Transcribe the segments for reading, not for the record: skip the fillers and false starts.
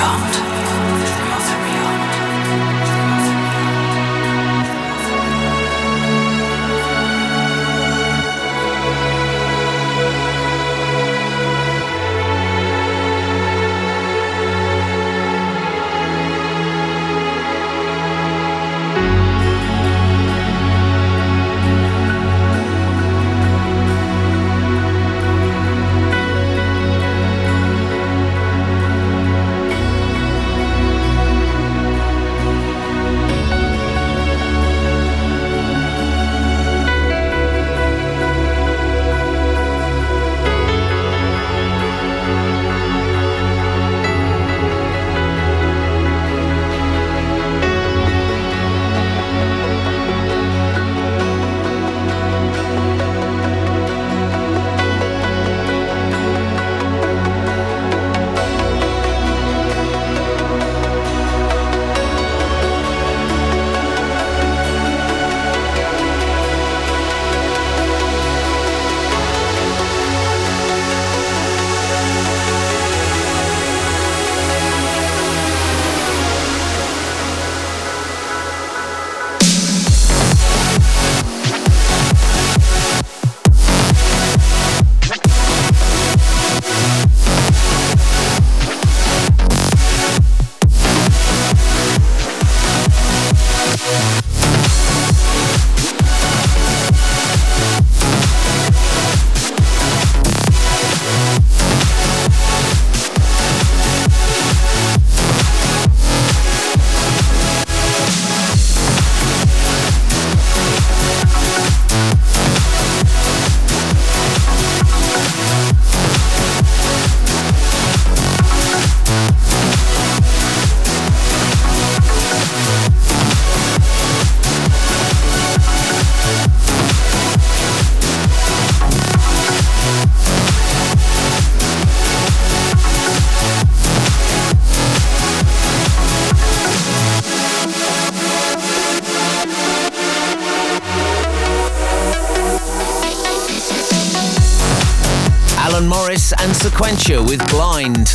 And Sequentia with Blind.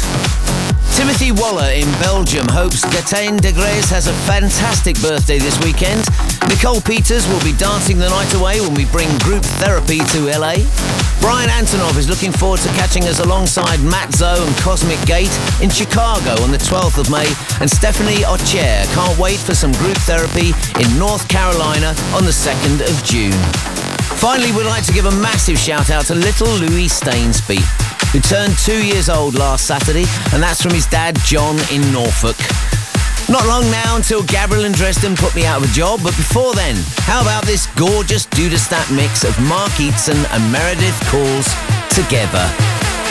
Timothy Waller in Belgium hopes Gaëtan Degrez has a fantastic birthday this weekend. Nicole Peters will be dancing the night away when we bring Group Therapy to LA. Brian Antonov is looking forward to catching us alongside Matt Zoe and Cosmic Gate in Chicago on the 12th of May. And Stephanie Ocher can't wait for some Group Therapy in North Carolina on the 2nd of June. Finally, we'd like to give a massive shout out to little Louis Stainsby, who turned 2 years old last Saturday, and that's from his dad John in Norfolk. Not long now until Gabriel and Dresden put me out of a job, but before then, how about this gorgeous Dudastat mix of Mark Eatson and Meredith Calls Together?